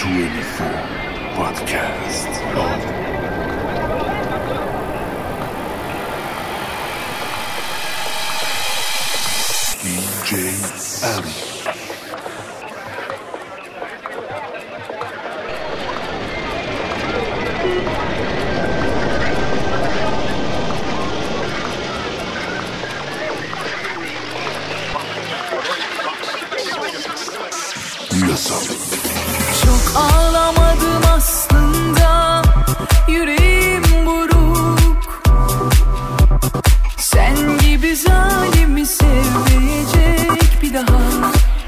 24 podcast. DJ Ali. Çok ağlamadım aslında, yüreğim buruk. Sen gibi zalimi sevmeyecek bir daha.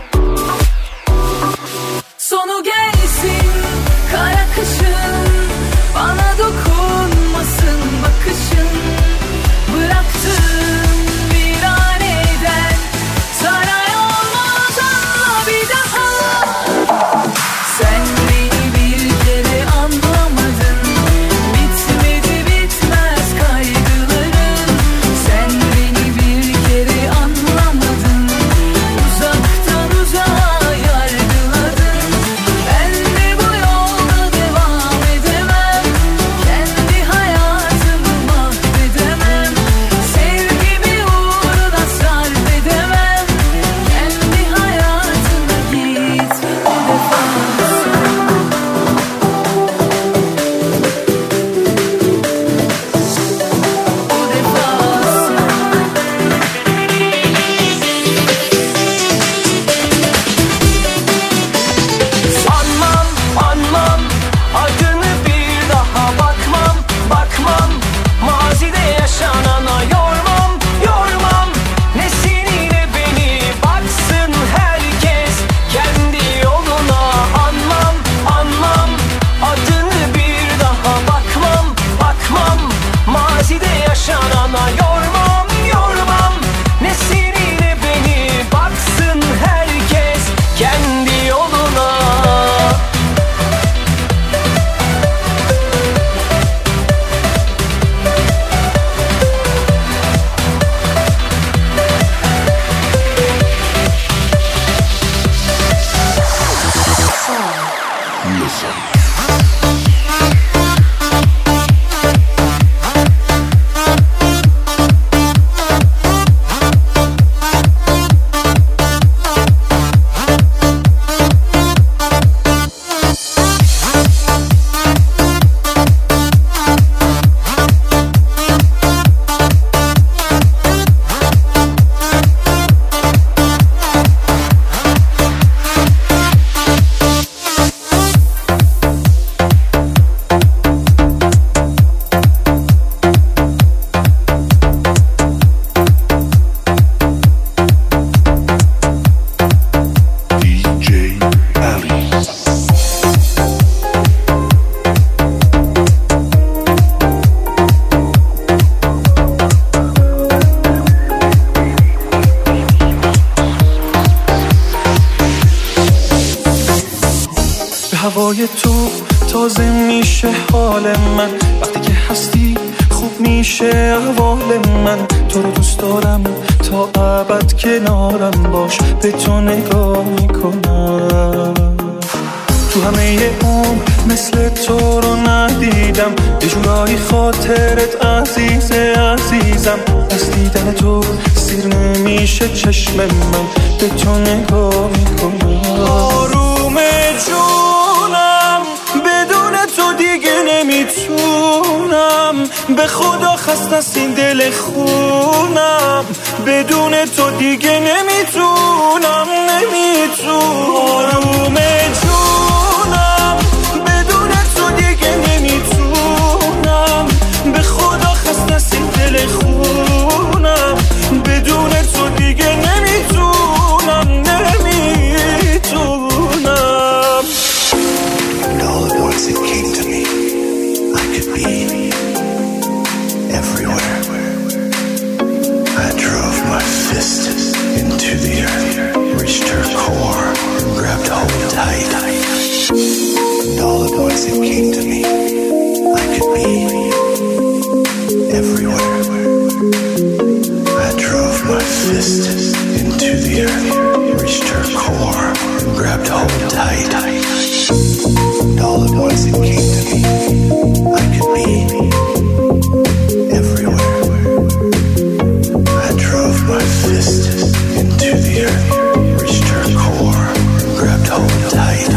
Sonu gelsin kara kışın, bana dokunmasın bakışın. Bıraktığım viraneden saray olmaz, anla bir daha. Sen beni bir kere anlamadın, bitmedi bitmez kaygıların. Sen beni bir kere anlamadın, uzaktan uzağa yargıladın. Ben de bu yolda devam edemem, kendi hayatımı mahvedemem. Sevgimi uğruna sarf edemem, kendi hayatına git o defa. Anmam, anmam, adını bir daha bakmam, bakmam. Mazide yaşanana yormam, yormam. Ne seni ne beni baksın herkes kendi yoluna. Anmam, anmam, adını bir daha bakmam, bakmam. Mazide yaşanana yormam, yormam. Ne seni ne beni baksın herkes kendi yoluna. DJ Ali. به هوای تو تازه میشه حال من، وقتی که هستی خوب میشه احوال من. تو رو دوست دارم تا ابد کنارم باش، به تو نگاه میکنم. تو همه عمر مثل تو رو ندیدم، یه جورایی خاطرت عزیزه عزیزم. از دیدن تو سیر نمیشه چشم من، به تو نگاه میکنم. آروم جونم بدون تو دیگه نمیتونم، به خدا خسته است این دل خونم. بدون تو دیگه نمیتونم، نمیتونم. آروم جونم بدون تو دیگه نمیتونم، به خدا خسته است این دل خونم. بدون تو دیگه نمیتونم، نمیتونم. And all at once it came to me, I could be everywhere. I drove my fist into the earth, reached her core, and it came to me, I could be everywhere. I drove my fist into the earth, reached her core, grabbed hold tight.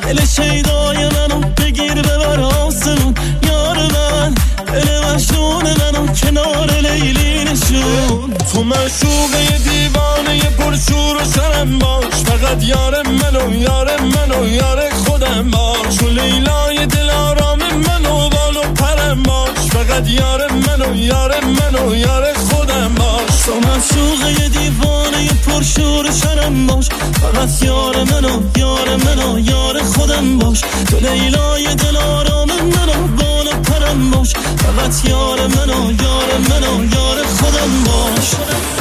دل شیدای منو بگیر ببر آسمون یار من، دل مجنون منو کنار لیلی نشون. تو معشوقه یه دیوانه یه پرشور و شرم باش، فقط یار منو یار منو یار خودم باش. تو لیلای دل آرام منو بالو پرم باش، فقط یار منو یار منو یار خودم باش. تو معشوقه یه دیوانه یه پرشور و شرم باش، فقط یار منو یار منو یار خودم باش. تو لیلای دل آرام منو بالو پرم باش، فقط یار منو یار منو یار خودم باش.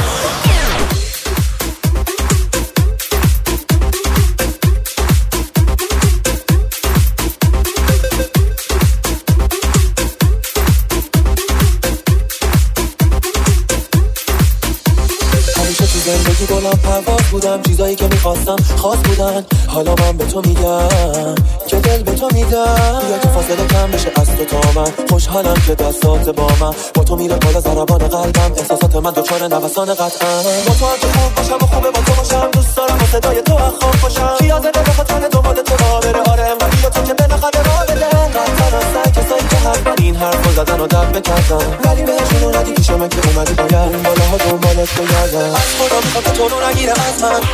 زندگی بلند پرواز بودم، چیزایی که میخواستم خاص بودن. حالا من به تو میگم که دل به تو میدم. بیا که فاصله کم بشه از تو تا من، خوشحالم که دستات با من. با تو میره بالا ضربان قلبم، احساسات من دچار نوسان قطعا. با تو هم که خوب باشم و خوبه با تو باشم، دوست دارم با صدای تو خواب باشم. خیازه نمیخواد تن دنبال تو را بره، آره انقدر بیا تو که بالاخره را بده. قطعا هستن کسایی که حتما این حرف رو زدن و دب بکردن، ولی بهشون اومدی پیشم که اومدی باید اون بالاها دنبالت بگردم. میخواد تو رو نگیره از من،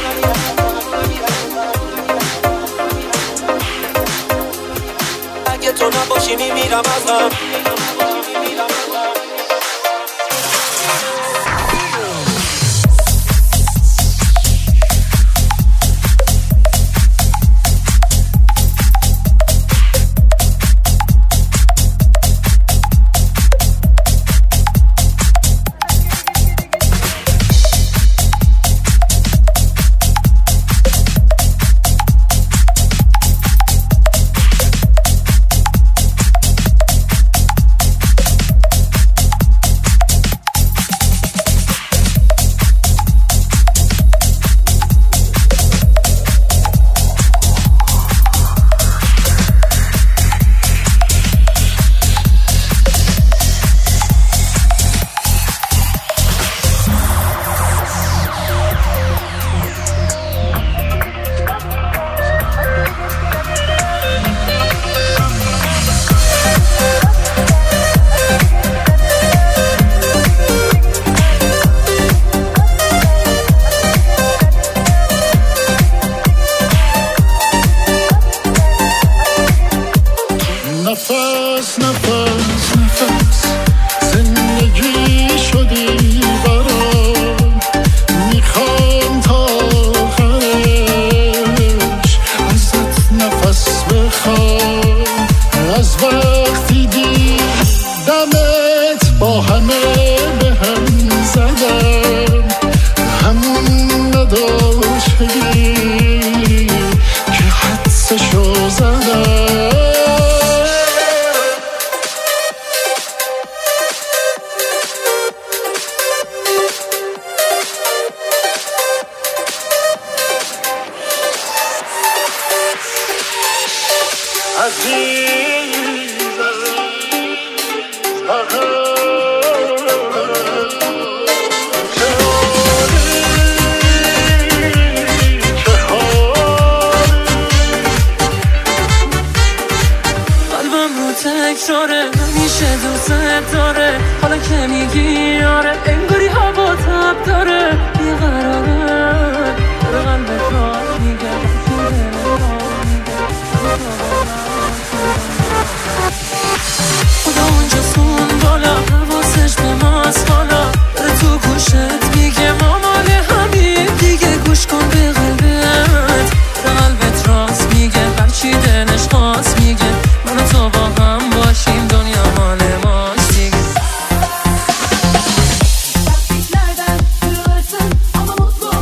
اگه تو نباشی میمیرم از هم. Lastiklerden kırılsın ama mutlu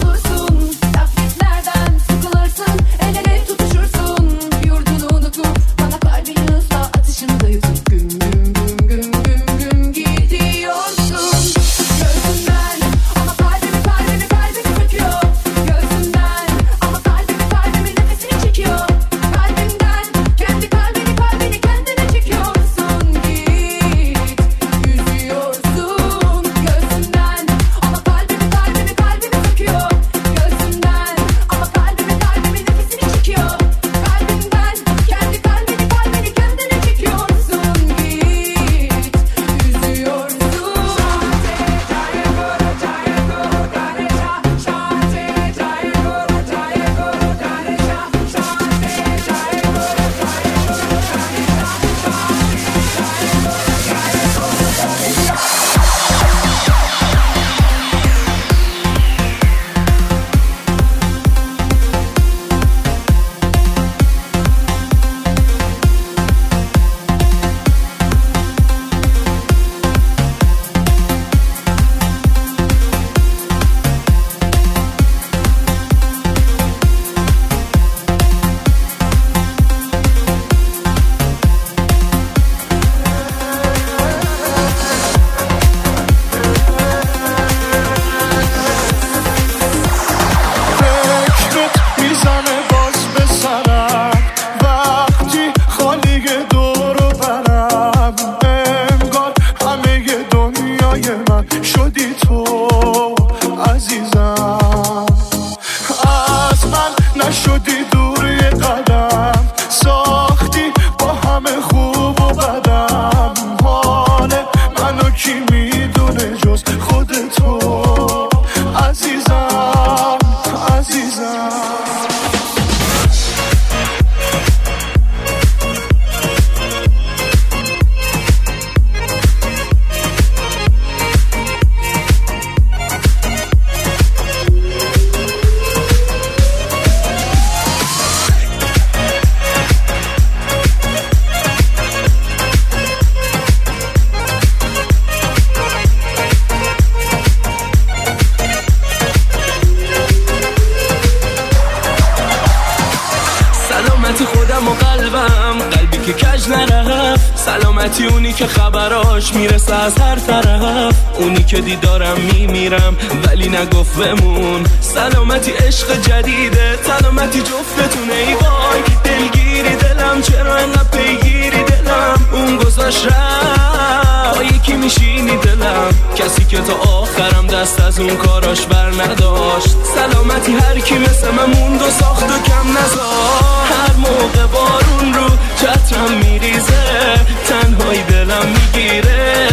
سلامتی خودم و قلبی که کج نرفت، سلامتی اونی که خبراش میرسه از هر طرف، اونی که دیدارم میمیرم ولی نگفت بمون، سلامتی عشق جدیده، سلامتی جفتتونه، ای وای دلگیری دلم چرا انقدر پیگیری دلم، اون گذاشت رفت با یکی میشینی دلم، کسی که تا آخرم دست از اون کاراش بر نداشت، سلامتی هر کی مثل من موند و ساخت و کم نذاشت، هر موقع بارون رو چترم میریزه، تنهایی دلم میگیره،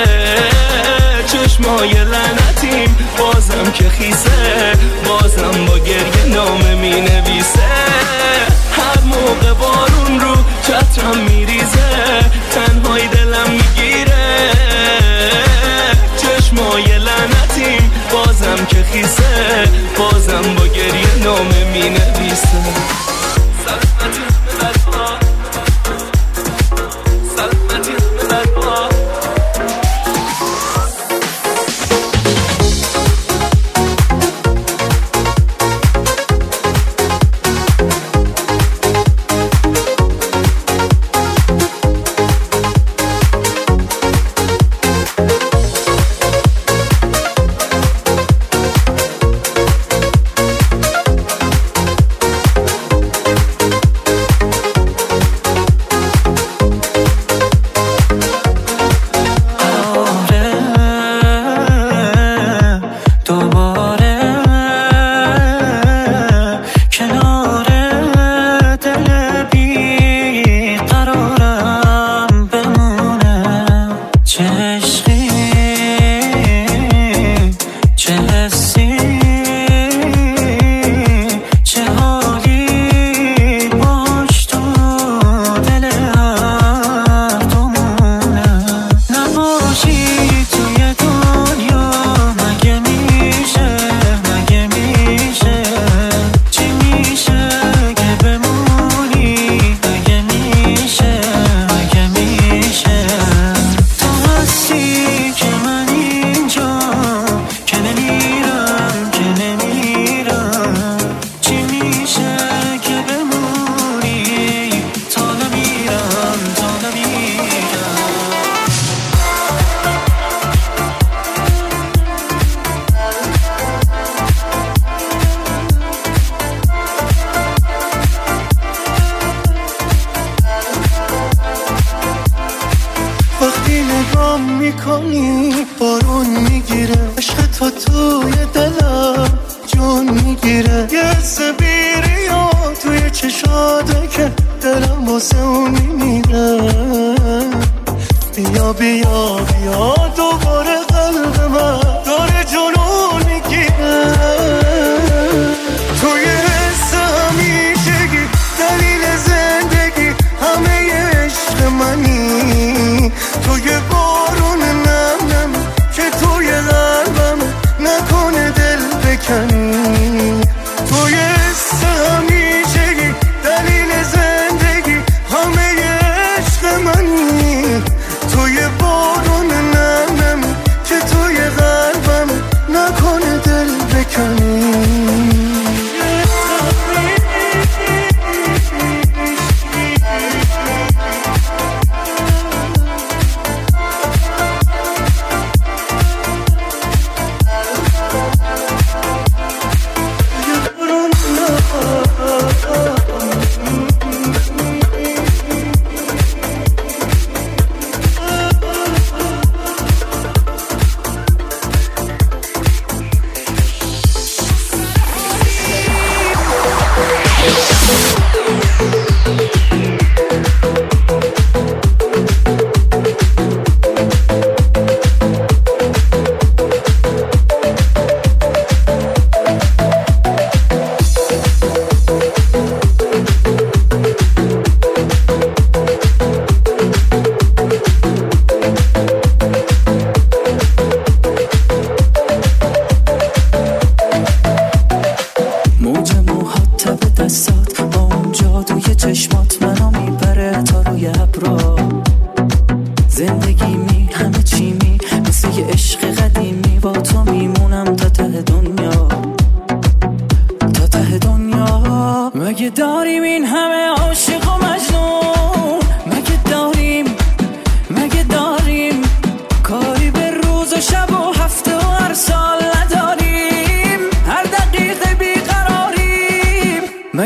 چشمای لعنتیم بازم که خیسه، بازم با گریه نامه مینویسه، هر موقع بارون رو چترم میریزه، تنهایی دلم میگیره، چشمای لعنتیم بازم که خیسه، بازم با گریه نامه مینویسه. سلامتی بدبا، سلامتی بدبا.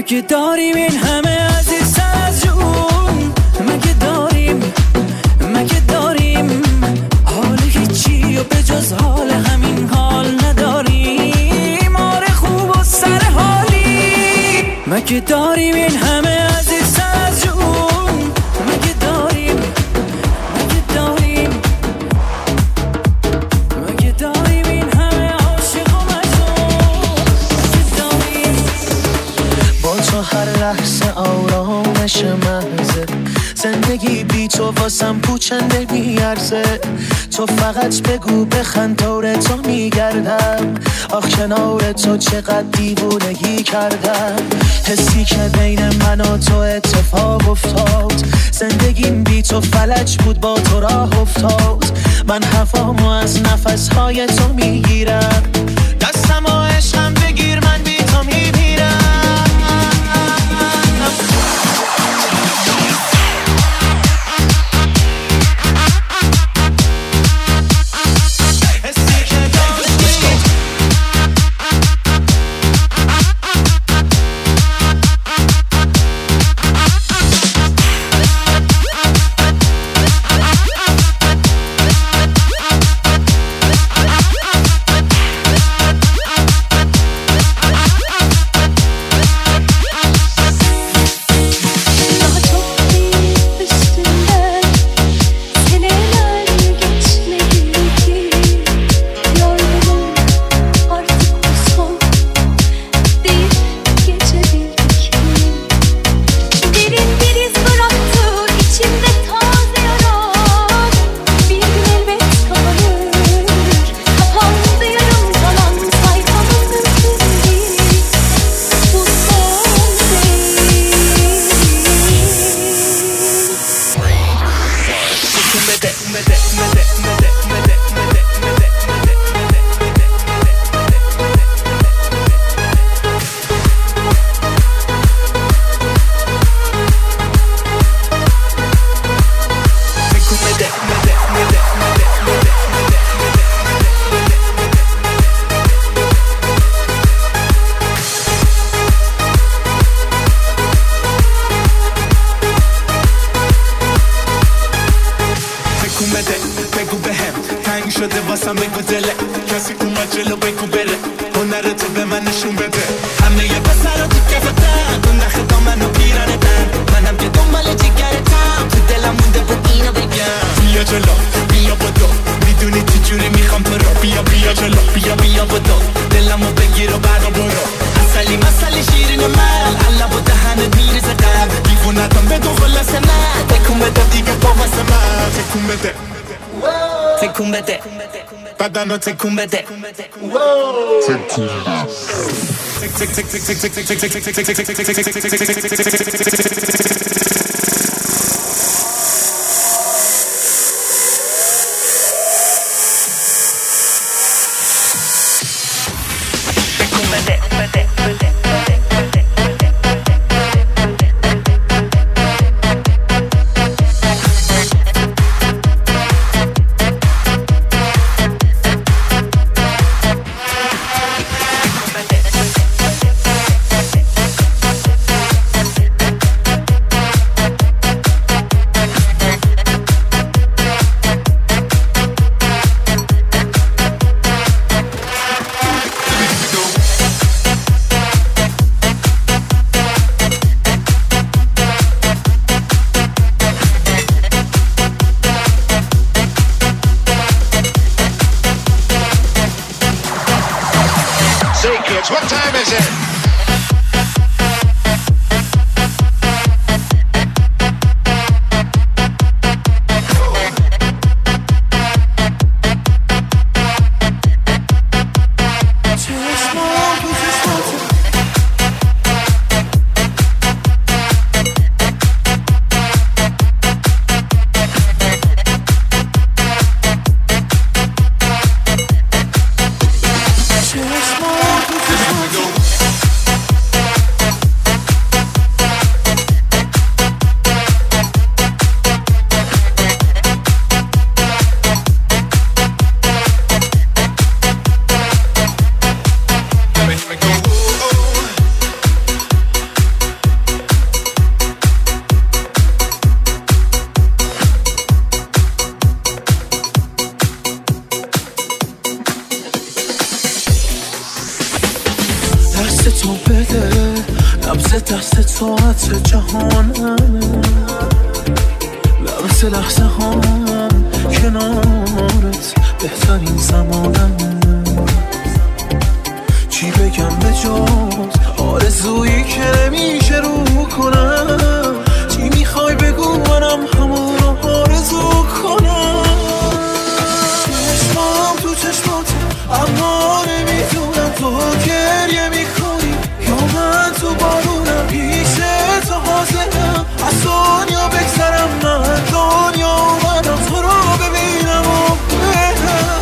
مگه داریم این همه عزیز از جون؟ مگه داریم حال هیچی و به جز حال همین حال نداریم؟ آره خوب و سر حالی. مگه داریم این همه عزیز از جون؟ مگه داریم این همه عاشق و مجنون؟ مگه داریم با تو هر لحظه آرامش محضه، زندگی بی تو واسم پوچنده میارزه. تو فقط بگو بخند دور تو میگردم، آخ کنار تو چقدر دیوونگی کردم. حسی که بین من و تو اتفاق افتاد، زندگیم بی تو فلج بود با تو راه افتاد. من هوامو از نفسهای تو میگیرم، دستم و عشقم بگیر من بی تو میمیرم. تکون بده What time is it? Just دست ساعت جهانم، لمس لحظه هم کنارت بهترین زمانم. چی بگم به جز آرزویی که نمیشه رو کنم؟ چی میخوای بگو منم همون رو آرزو کنم؟ چشمام تو چشمات اما نمیدونم تو گریه میکنی یا من تو بارونم. پیش تو حاضرم از دنیا بگذرم، من دنیا اومدم تو رو ببینم و برم.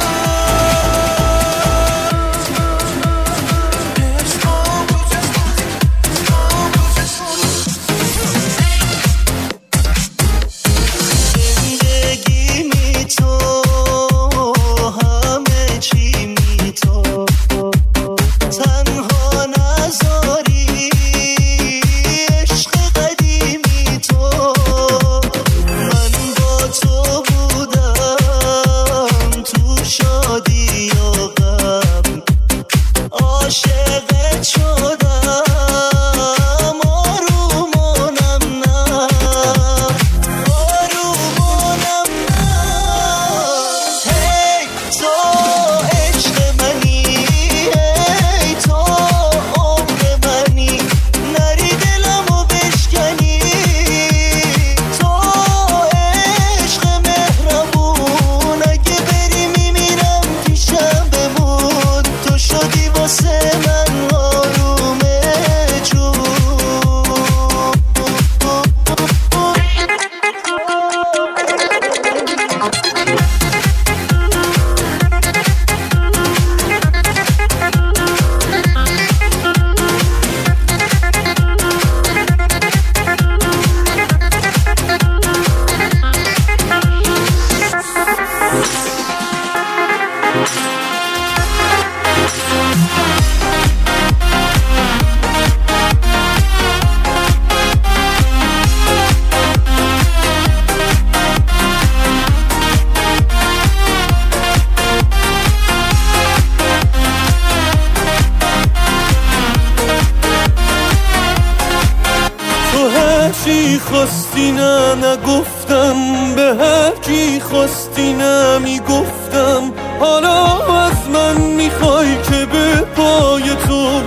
خواستی نه نگفتم، به هر کی خواستی نه میگفتم. حالا از من میخوای که به پای تو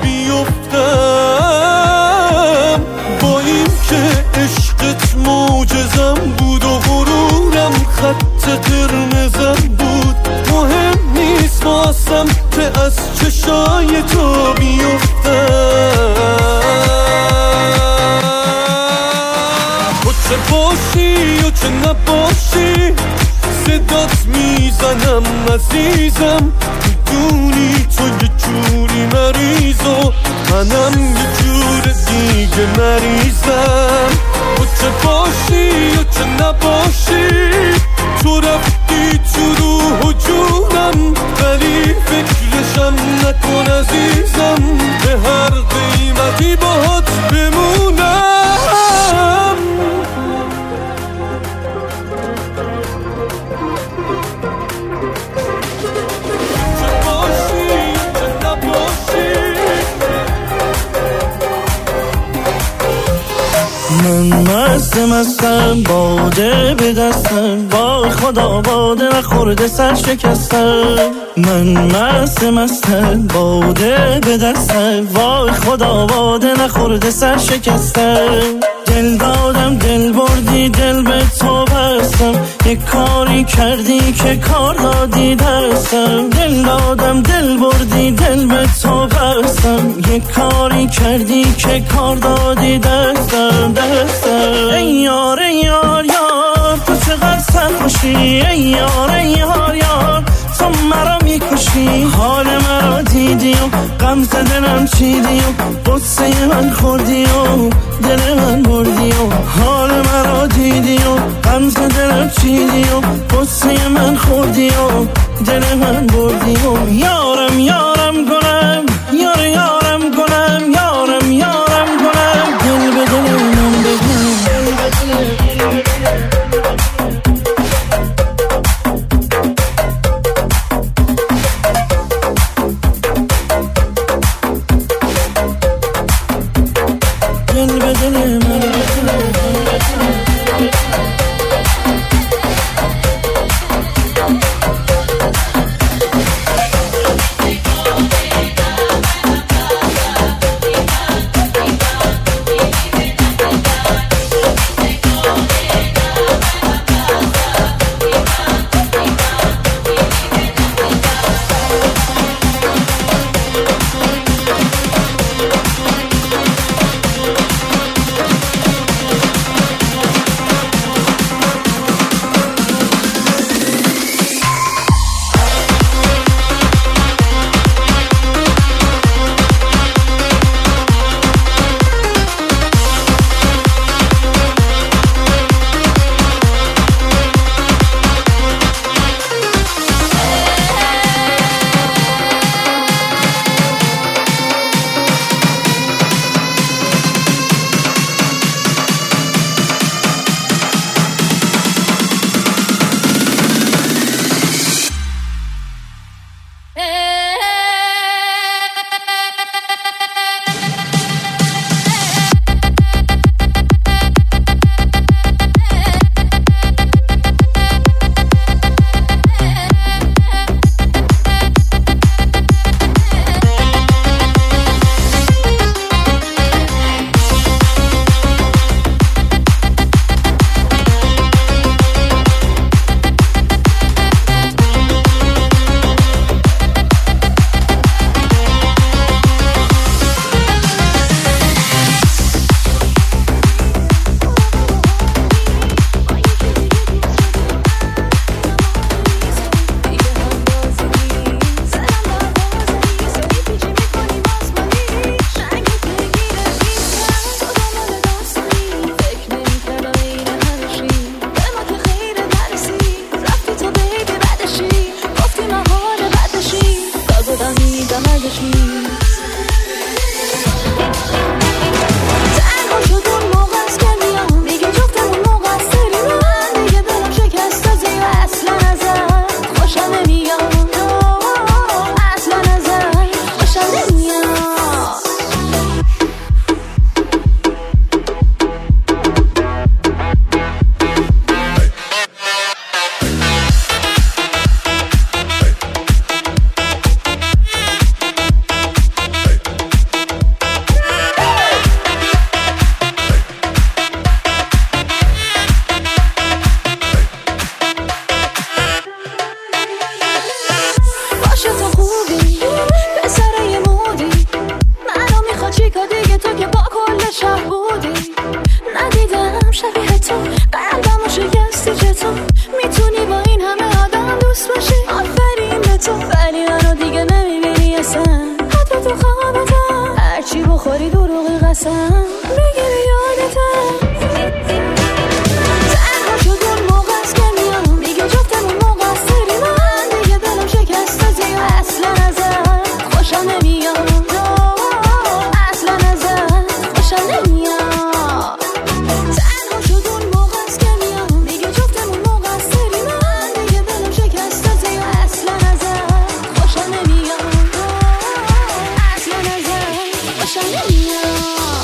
بیفتم، با این که عشقت معجزم بود و غرورم خط قرمزم بود. مهم نیست واسم که از چشای تو بیفتم. چه باشی و چه نباشی صدات میزنم عزیزم. میدونی تو یه جوری مریض و منم یه جور دیگه مریضم. و چه باشی و چه نباشی تو رفتی تو روح و جونم، ولی فکرشم نکن عزیزم، به هر قیمتی باهات بمونم. من مستم باده به دستم، وای خدا باده نخورده سر شکستم. من مستم باده به دستم، وای خدا باده نخورده سر شکستم. دل دادم دل بردی دل به تو بستم، یک کاری کردی که کار دادی دستم. دل دادم دل بردی دل به تو بستم، یک کاری کردی که کار دادی دستم. ای یار ای یار یار تو چقدر سرخوشی، ای یار ای یار یار تو مرا میکشی. حال مرا دیدی و غم دلم چیدی و قصه من خوردی و دل من بردی و حال مرا دیدی و غم دلم چیدی و قصه من خوردی و دل من بردی و یارم یارم گلم یار یارم گلم یارم یارم گلم دل به دل من بگم. دل قلبمو شکستی چطور میتونی با این همه آدم دوست باشی؟ آفرین به تو ولی منو دیگه نمیبینی اصلا، حتی تو خوابتم هرچی بخوری دروغی قسم میگیری یادتم. تنها شد اون موقع است که میام میگه جفتمون مقصری، من دیگه دلم شکسته زیاد اصلا ازت خوشم نمیاد، اصلا ازت خوشم نمیاد. تنها شد اون موقع است که میام میگه جفتمون مقصری، من دیگه دلم شکسته زیاد اصلا ازت خوشم نمیاد، اصلا ازت خوشم نمیاد.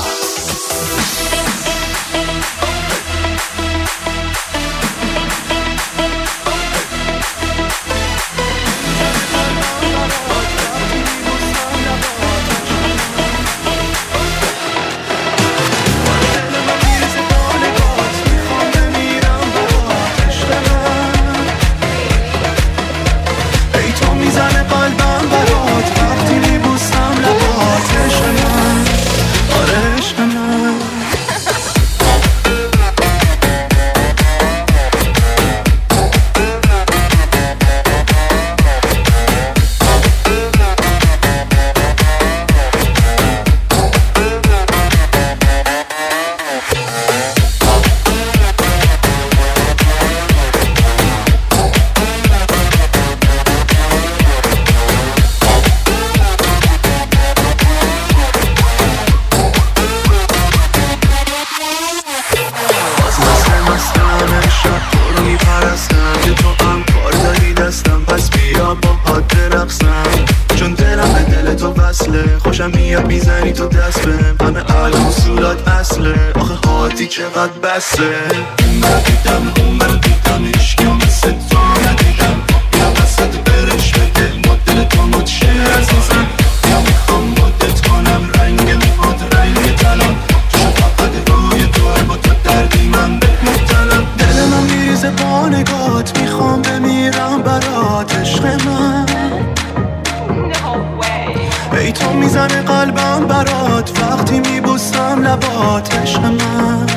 خوشم میاد میزنی تو دست بهم، همه عالم اصولات اصله، آخه حاتی چقدر بسه. اون من دیدم عشقی مثل تو ندیدم، یا وسط برش بده مدل تو مدشه عزیزم، یا میخوام مدت کنم رنگ میخواد رنگ طلا، چشم فقط روی تو با تو دردی من به مبتلم. دل من میریزه با نگات، میخوام بمیرم برات عشق من. ای تو میزنه قلبم برات وقتی میبوسم لبات عشق من.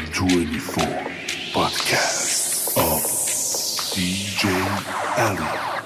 Podcast of DJ Ali.